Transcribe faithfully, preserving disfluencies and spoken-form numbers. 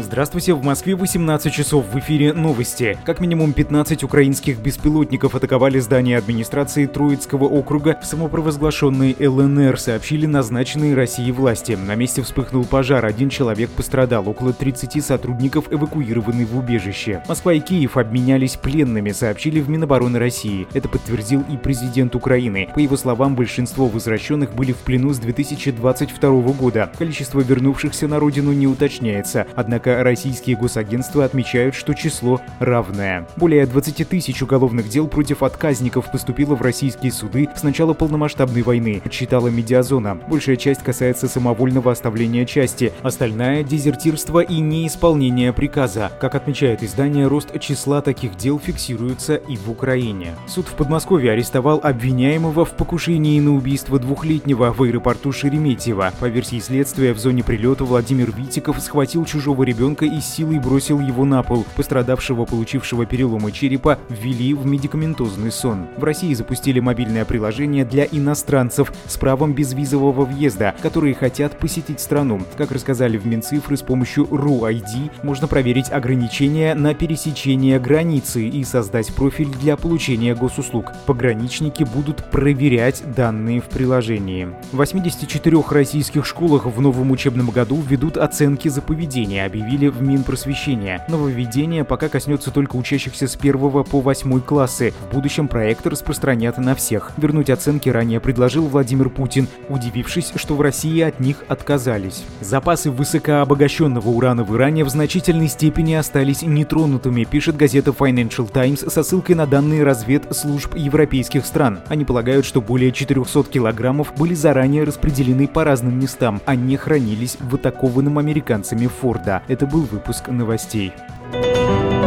Здравствуйте, в Москве восемнадцать часов, в эфире новости. Как минимум пятнадцать украинских беспилотников атаковали здание администрации Троицкого округа в самопровозглашенной эл эн эр, сообщили назначенные Россией власти. На месте вспыхнул пожар, один человек пострадал, около тридцати сотрудников эвакуированы в убежище. Москва и Киев обменялись пленными, сообщили в Минобороны России. Это подтвердил и президент Украины. По его словам, большинство возвращенных были в плену с две тысячи двадцать второго года. Количество вернувшихся на родину не уточняется, однако российские госагентства отмечают, что число равное. Более двадцати тысяч уголовных дел против отказников поступило в российские суды с начала полномасштабной войны, подсчитала Медиазона. Большая часть касается самовольного оставления части, остальная — дезертирство и неисполнение приказа. Как отмечает издание, рост числа таких дел фиксируется и в Украине. Суд в Подмосковье арестовал обвиняемого в покушении на убийство двухлетнего в аэропорту Шереметьево. По версии следствия, в зоне прилета Владимир Витиков схватил чужого ребенка ребенка и с силой бросил его на пол. Пострадавшего, получившего переломы черепа, ввели в медикаментозный сон. В России запустили мобильное приложение для иностранцев с правом безвизового въезда, которые хотят посетить страну. Как рассказали в Минцифры, с помощью ру ай ди можно проверить ограничения на пересечение границы и создать профиль для получения госуслуг. Пограничники будут проверять данные в приложении. В восьмидесяти четырёх российских школах в новом учебном году введут оценки за поведение, объявили в Минпросвещения. Нововведение пока коснется только учащихся с первого по восьмой классы. В будущем проект распространят на всех. Вернуть оценки ранее предложил Владимир Путин, удивившись, что в России от них отказались. Запасы высокообогащенного урана в Иране в значительной степени остались нетронутыми, пишет газета Financial Times со ссылкой на данные разведслужб европейских стран. Они полагают, что более четырехсот килограммов были заранее распределены по разным местам, а не хранились в атакованном американцами Фордо. Это был выпуск новостей.